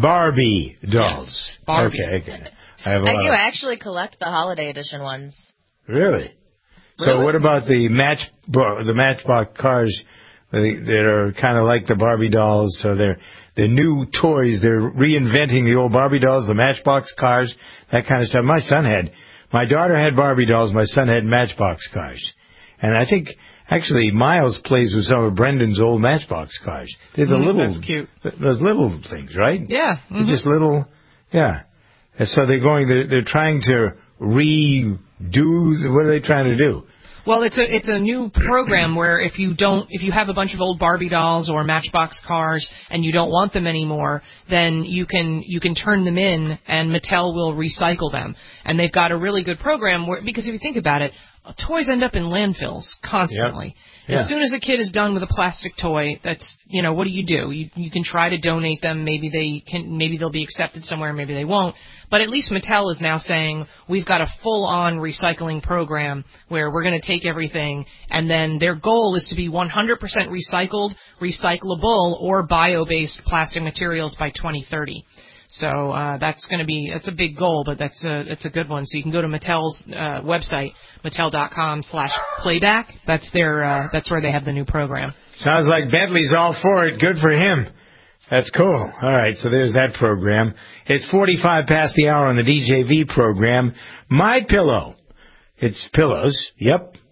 Barbie dolls. Yes, Barbie. Okay, okay. I, have a I lot do of... actually collect the holiday edition ones. Really? Really? So what about the match the Matchbox cars that are kind of like the Barbie dolls? So they're they're new toys. They're reinventing the old Barbie dolls, the Matchbox cars, that kind of stuff. My son had, my daughter had Barbie dolls. My son had Matchbox cars, and I think actually Miles plays with some of Brendan's old Matchbox cars. They're the mm, little, that's cute. Those little things, right? Yeah, mm-hmm. They're just little, yeah. And so they're going. They're, they're trying to redo. What are they trying to do? Well, it's a it's a new program where if you don't if you have a bunch of old Barbie dolls or Matchbox cars and you don't want them anymore, then you can you can turn them in and Mattel will recycle them. And they've got a really good program where, because if you think about it, toys end up in landfills constantly. Yep. Yeah. As soon as a kid is done with a plastic toy, that's, you know, what do you do? You you can try to donate them. Maybe they can, maybe they'll be accepted somewhere, maybe they won't. But at least Mattel is now saying we've got a full-on recycling program where we're going to take everything, and then their goal is to be one hundred percent recycled, recyclable, or bio-based plastic materials by twenty thirty. So uh, that's going to be that's a big goal, but that's a it's a good one. So you can go to Mattel's uh, website, mattel dot com slash playback. That's their uh, that's where they have the new program. Sounds like Bentley's all for it. Good for him. That's cool. All right, so there's that program. It's forty-five past the hour on the D J V program. My Pillow. It's pillows. Yep.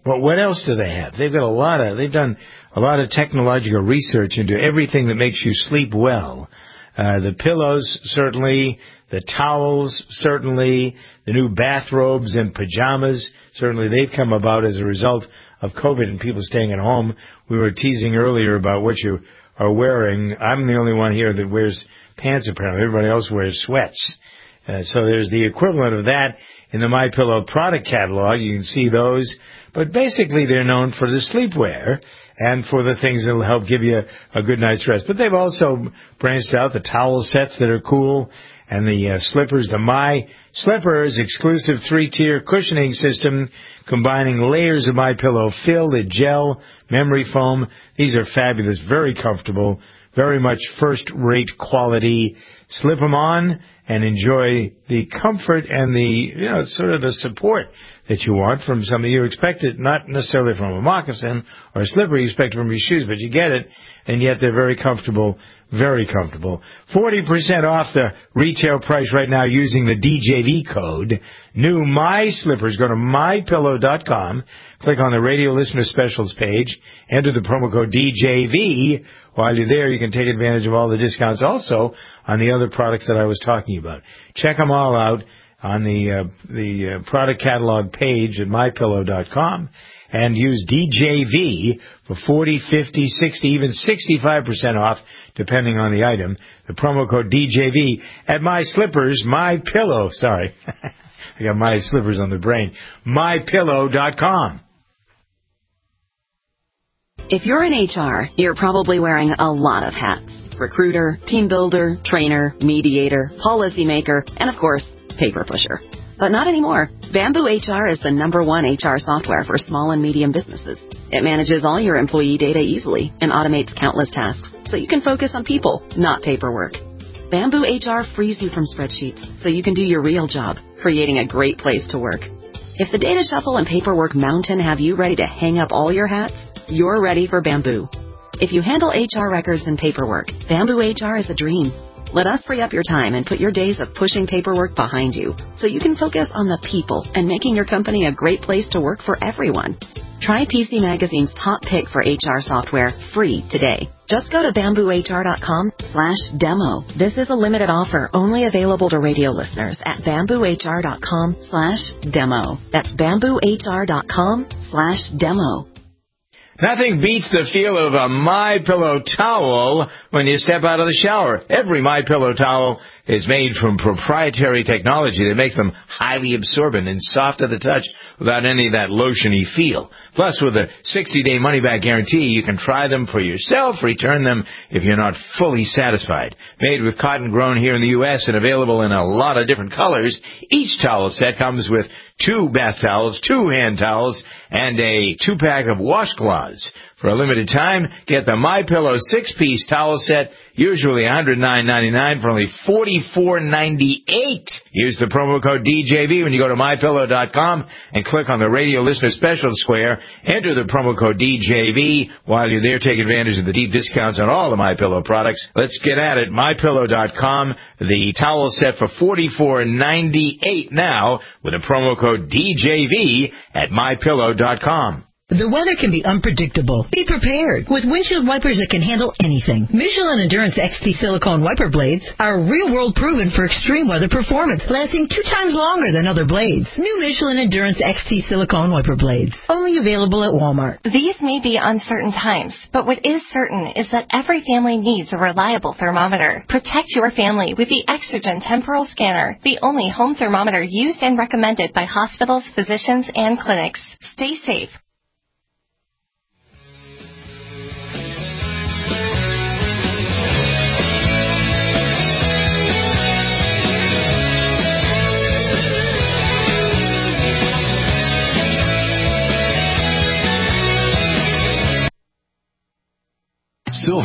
But what else do they have? They've got a lot of, they've done a lot of technological research into everything that makes you sleep well. Uh, the pillows, certainly. The towels, certainly. The new bathrobes and pajamas, certainly they've come about as a result of COVID and people staying at home. We were teasing earlier about what you are wearing. I'm the only one here that wears pants, apparently. Everybody else wears sweats. Uh, so there's the equivalent of that in the MyPillow product catalog. You can see those. But basically they're known for the sleepwear and for the things that will help give you a good night's rest. But they've also branched out the towel sets that are cool and the uh, slippers. The My Slippers exclusive three-tier cushioning system combining layers of MyPillow filled gel, memory foam. These are fabulous, very comfortable, very much first-rate quality. Slip them on and enjoy the comfort and the, you know, sort of the support that you want from something you expect it, not necessarily from a moccasin or a slipper, you expect it from your shoes, but you get it, and yet they're very comfortable, very comfortable. forty percent off the retail price right now using the D J V code. New My Slippers. Go to my pillow dot com, click on the radio listener specials page, enter the promo code D J V. While you're there, you can take advantage of all the discounts also on the other products that I was talking about. Check them all out on the uh, the uh, product catalog page at my pillow dot com and use D J V for forty, fifty, sixty, even sixty-five percent off, depending on the item. The promo code D J V at My Slippers, My Pillow, sorry. I got My Slippers on the brain. my pillow dot com. If you're in H R, you're probably wearing a lot of hats. Recruiter, team builder, trainer, mediator, policymaker, and of course, paper pusher. But not anymore. Bamboo H R is the number one H R software for small and medium businesses. It manages all your employee data easily and automates countless tasks, so you can focus on people, not paperwork. Bamboo H R frees you from spreadsheets, so you can do your real job, creating a great place to work. If the data shuffle and paperwork mountain have you ready to hang up all your hats, you're ready for Bamboo. If you handle H R records and paperwork, Bamboo H R is a dream. Let us free up your time and put your days of pushing paperwork behind you so you can focus on the people and making your company a great place to work for everyone. Try P C Magazine's top pick for H R software free today. Just go to bamboo h r dot com slash demo. This is a limited offer only available to radio listeners at bamboo h r dot com slash demo. That's bamboo h r dot com slash demo. Nothing beats the feel of a MyPillow towel when you step out of the shower. Every MyPillow towel is made from proprietary technology that makes them highly absorbent and soft to the touch without any of that lotiony feel. Plus, with a sixty-day money-back guarantee, you can try them for yourself, return them if you're not fully satisfied. Made with cotton grown here in the U S and available in a lot of different colors, each towel set comes with two bath towels, two hand towels, and a two-pack of washcloths. For a limited time, get the MyPillow six-piece towel set, usually one hundred nine ninety-nine for only forty-four ninety-eight. Use the promo code D J V when you go to my pillow dot com and click on the radio listener special square. Enter the promo code D J V. While you're there, take advantage of the deep discounts on all the MyPillow products. Let's get at it. my pillow dot com. The towel set for forty-four ninety-eight now with a promo code D J V at my pillow dot com. The weather can be unpredictable. Be prepared with windshield wipers that can handle anything. Michelin Endurance X T silicone wiper blades are real-world proven for extreme weather performance, lasting two times longer than other blades. New Michelin Endurance X T silicone wiper blades, only available at Walmart. These may be uncertain times, but what is certain is that every family needs a reliable thermometer. Protect your family with the Exergen Temporal Scanner, the only home thermometer used and recommended by hospitals, physicians, and clinics. Stay safe. Silver has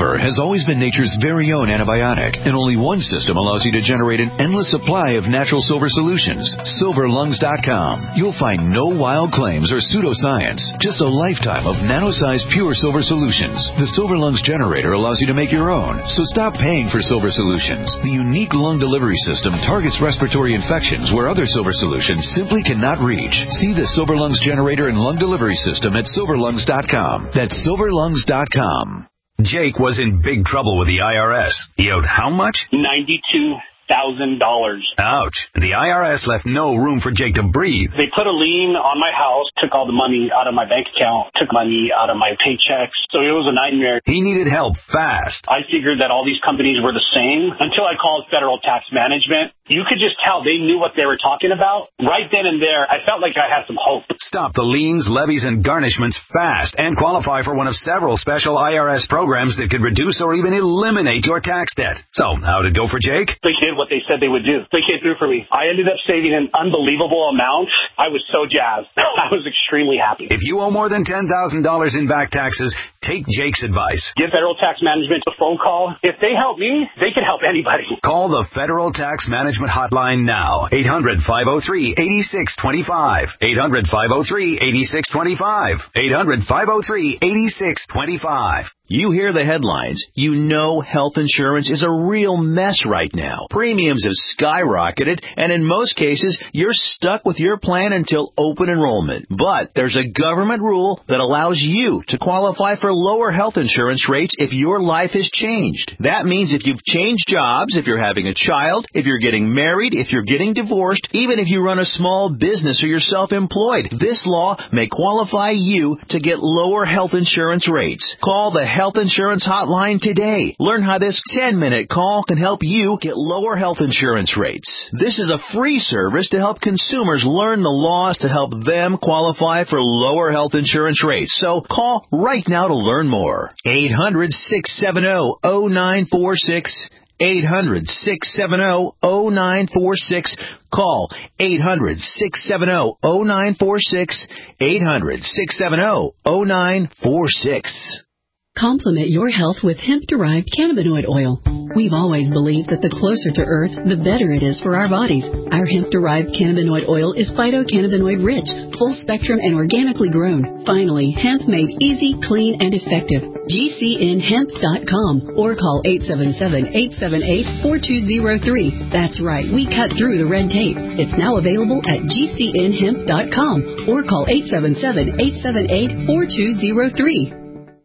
always been nature's very own antibiotic, and only one system allows you to generate an endless supply of natural silver solutions. silver lungs dot com. You'll find no wild claims or pseudoscience, just a lifetime of nano-sized pure silver solutions. The Silver Lungs generator allows you to make your own, so stop paying for silver solutions. The unique lung delivery system targets respiratory infections where other silver solutions simply cannot reach. See the Silver Lungs generator and lung delivery system at silver lungs dot com. That's silver lungs dot com. Jake was in big trouble with the I R S. He owed how much? ninety-two thousand dollars. Ouch. The I R S left no room for Jake to breathe. They put a lien on my house, took all the money out of my bank account, took money out of my paychecks. So it was a nightmare. He needed help fast. I figured that all these companies were the same until I called Federal Tax Management. You could just tell they knew what they were talking about. Right then and there, I felt like I had some hope. Stop the liens, levies, and garnishments fast and qualify for one of several special I R S programs that could reduce or even eliminate your tax debt. So, how'd it go for Jake? They did what they said they would do. They came through for me. I ended up saving an unbelievable amount. I was so jazzed. I was extremely happy. If you owe more than ten thousand dollars in back taxes, take Jake's advice. Give Federal Tax Management a phone call. If they help me, they can help anybody. Call the Federal Tax Management Hotline now. eight hundred, five oh three, eight six two five. eight hundred, five oh three, eight six two five. eight hundred, five oh three, eight six two five. You hear the headlines. You know health insurance is a real mess right now. Premiums have skyrocketed, and in most cases, you're stuck with your plan until open enrollment. But there's a government rule that allows you to qualify for lower health insurance rates if your life has changed. That means if you've changed jobs, if you're having a child, if you're getting married, if you're getting divorced, even if you run a small business or you're self-employed, this law may qualify you to get lower health insurance rates. Call the Health Insurance Hotline today. Learn how this ten-minute call can help you get lower health insurance rates. This is a free service to help consumers learn the laws to help them qualify for lower health insurance rates. So call right now to learn more. eight hundred, six seven zero, zero nine four six. eight hundred, six seven zero, zero nine four six. Call eight hundred, six seven zero, zero nine four six. eight hundred, six seven zero, zero nine four six. Complement your health with hemp-derived cannabinoid oil. We've always believed that the closer to Earth, the better it is for our bodies. Our hemp-derived cannabinoid oil is phytocannabinoid-rich, full-spectrum, and organically grown. Finally, hemp made easy, clean, and effective. G C N hemp dot com or call eight seven seven, eight seven eight, four two zero three. That's right, we cut through the red tape. It's now available at G C N hemp dot com or call eight seven seven, eight seven eight, four two zero three.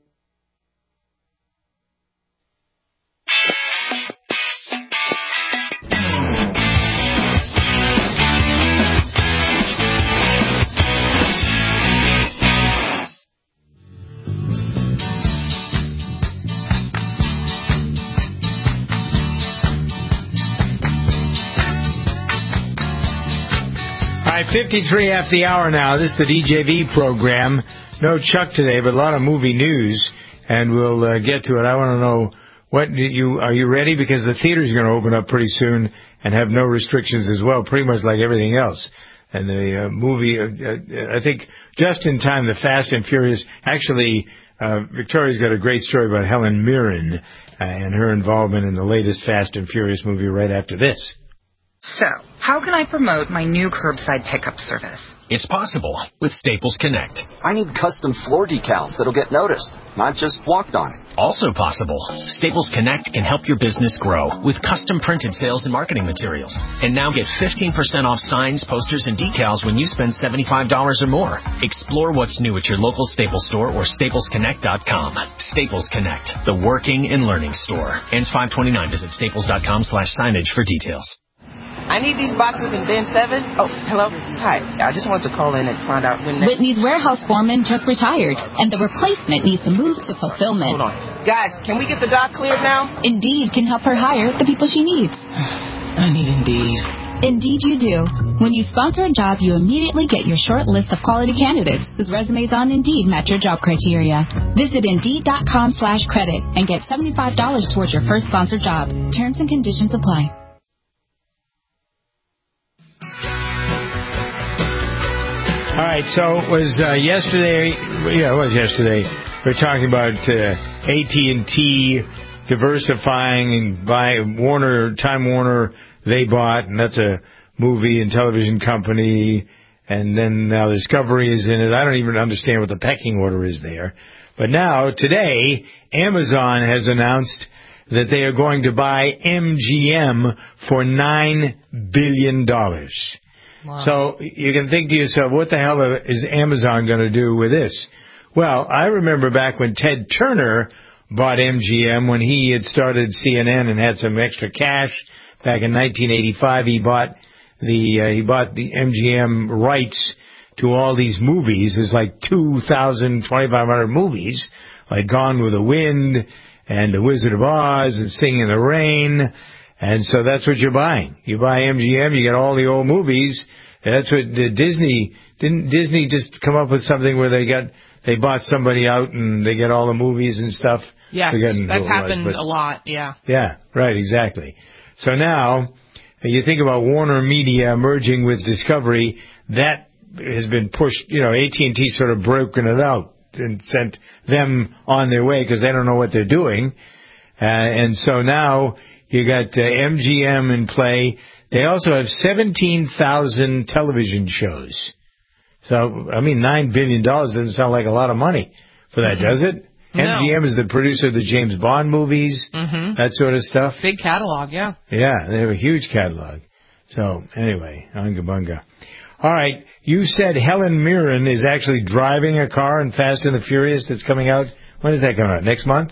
fifty-three after the hour now. This is the D J V program. No Chuck today, but a lot of movie news, and we'll uh, get to it. I want to know, what you are you ready? Because the theater's going to open up pretty soon and have no restrictions as well, pretty much like everything else. And the uh, movie, uh, uh, I think, just in time, the Fast and Furious. Actually, uh, Victoria's got a great story about Helen Mirren uh, and her involvement in the latest Fast and Furious movie right after this. So, how can I promote my new curbside pickup service? It's possible with Staples Connect. I need custom floor decals that'll get noticed, not just walked on. Also possible, Staples Connect can help your business grow with custom printed sales and marketing materials. And now get fifteen percent off signs, posters, and decals when you spend seventy-five dollars or more. Explore what's new at your local Staples store or staples connect dot com. Staples Connect, the working and learning store. Ends five twenty-nine. Visit staples dot com slash signage for details. I need these boxes in bin seven. Oh, hello. Hi. I just wanted to call in and find out when... Whitney's warehouse foreman just retired, and the replacement needs to move to fulfillment. Hold on. Guys, can we get the dock cleared now? Indeed can help her hire the people she needs. I need Indeed. Indeed you do. When you sponsor a job, you immediately get your short list of quality candidates whose resumes on Indeed match your job criteria. Visit Indeed.com slash credit and get seventy-five dollars towards your first sponsored job. Terms and conditions apply. All right, so it was uh, yesterday, yeah, it was yesterday, we were talking about uh, A T and T diversifying and buy Warner, Time Warner, they bought, and that's a movie and television company, and then now Discovery is in it. I don't even understand what the pecking order is there. But now, today, Amazon has announced that they are going to buy M G M for nine billion dollars. Wow. So you can think to yourself, what the hell is Amazon going to do with this? Well, I remember back when Ted Turner bought M G M, when he had started C N N and had some extra cash. Back in nineteen eighty-five, he bought the uh, he bought the M G M rights to all these movies. There's like two thousand, twenty-five hundred movies, like Gone with the Wind and The Wizard of Oz and Singing in the Rain. And so that's what you're buying. You buy M G M, you get all the old movies. That's what the Disney, didn't Disney just come up with something where they got, they bought somebody out and they get all the movies and stuff? Yes, that's happened was, a lot, yeah. Yeah, right, exactly. So now, you think about Warner Media merging with Discovery, that has been pushed, you know, A T and T sort of broken it out and sent them on their way because they don't know what they're doing. Uh, and so now you got uh, M G M in play. They also have seventeen thousand television shows. So, I mean, nine billion dollars doesn't sound like a lot of money for that, does it? No. M G M is the producer of the James Bond movies, mm-hmm. that sort of stuff. Big catalog, yeah. Yeah, they have a huge catalog. So, anyway, unga bunga. All right, you said Helen Mirren is actually driving a car in Fast and the Furious that's coming out. When is that coming out? Next month?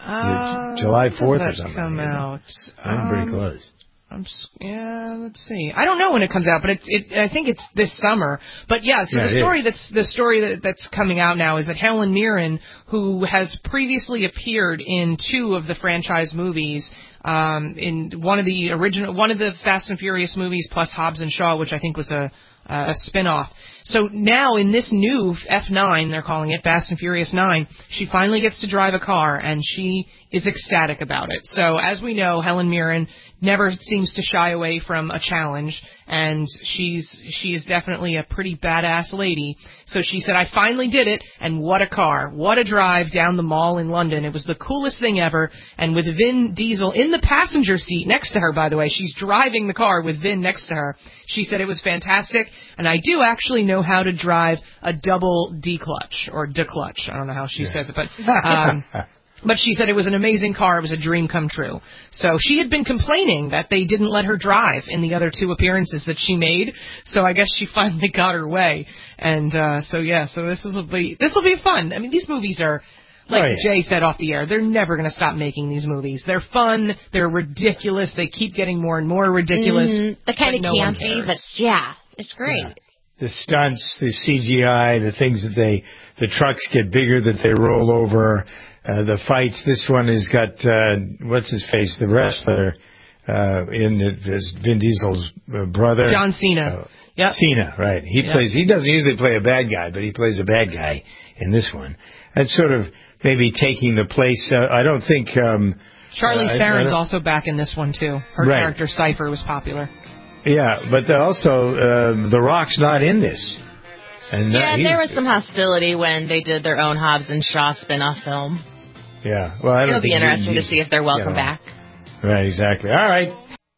Uh, July fourth or something? Come out? I'm um, pretty close. I'm yeah. Let's see. I don't know when it comes out, but it's. It, I think it's this summer. But yeah. So yeah, the story that's the story that, that's coming out now is that Helen Mirren, who has previously appeared in two of the franchise movies, um, in one of the original, one of the Fast and Furious movies, plus Hobbs and Shaw, which I think was a a spin-off. So now in this new F nine, they're calling it Fast and Furious nine, she finally gets to drive a car, and she is ecstatic about it. So as we know, Helen Mirren never seems to shy away from a challenge, and she's she is definitely a pretty badass lady. So she said, I finally did it, and what a car. What a drive down the mall in London. It was the coolest thing ever, and with Vin Diesel in the passenger seat next to her, by the way. She's driving the car with Vin next to her. She said it was fantastic, and I do actually know how to drive a double D-clutch, or D-clutch. I don't know how she yeah. says it, but... Um, But she said it was an amazing car. It was a dream come true. So she had been complaining that they didn't let her drive in the other two appearances that she made. So I guess she finally got her way. And uh, so, yeah, so this will be this will be fun. I mean, these movies are, like oh, yeah. Jay said off the air, they're never going to stop making these movies. They're fun. They're ridiculous. They keep getting more and more ridiculous. Mm, the kind of no campy, but yeah, it's great. Yeah. The stunts, the C G I, the things that they, the trucks get bigger that they roll over. Uh, the fights, this one has got, uh, what's his face, the wrestler, uh, in it, this Vin Diesel's uh, brother. John Cena. Uh, yep. Cena, right. He yep. plays, he doesn't usually play a bad guy, but he plays a bad guy in this one. That's sort of maybe taking the place, uh, I don't think, um. Charlize uh, Theron's also back in this one, too. Her right. character, Cypher, was popular. Yeah, but also, uh, The Rock's not in this. And yeah, there was some hostility when they did their own Hobbs and Shaw spin-off film. Yeah, well, I don't It'll think be interesting to see if they're welcome yeah. back. Right, exactly. All right.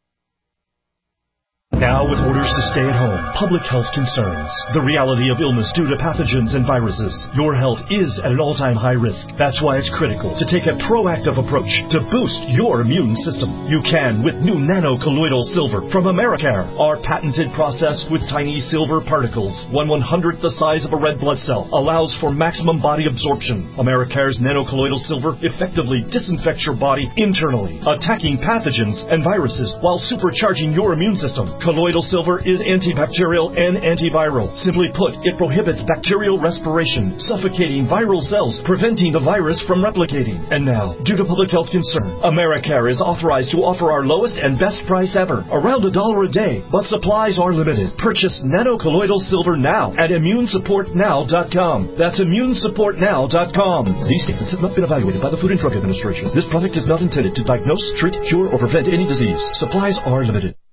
Now, with orders to stay at home, public health concerns, the reality of illness due to pathogens and viruses, your health is at an all-time high risk. That's why it's critical to take a proactive approach to boost your immune system. You can with new nano-colloidal silver from Americare. Our patented process with tiny silver particles, one one-hundredth the size of a red blood cell, allows for maximum body absorption. Americare's nano-colloidal silver effectively disinfects your body internally, attacking pathogens and viruses while supercharging your immune system. Colloidal silver is antibacterial and antiviral. Simply put, it prohibits bacterial respiration, suffocating viral cells, preventing the virus from replicating. And now, due to public health concern, Americare is authorized to offer our lowest and best price ever, around a dollar a day, but supplies are limited. Purchase nano-colloidal silver now at immune support now dot com. That's immune support now dot com. These statements have not been evaluated by the Food and Drug Administration. This product is not intended to diagnose, treat, cure, or prevent any disease. Supplies are limited.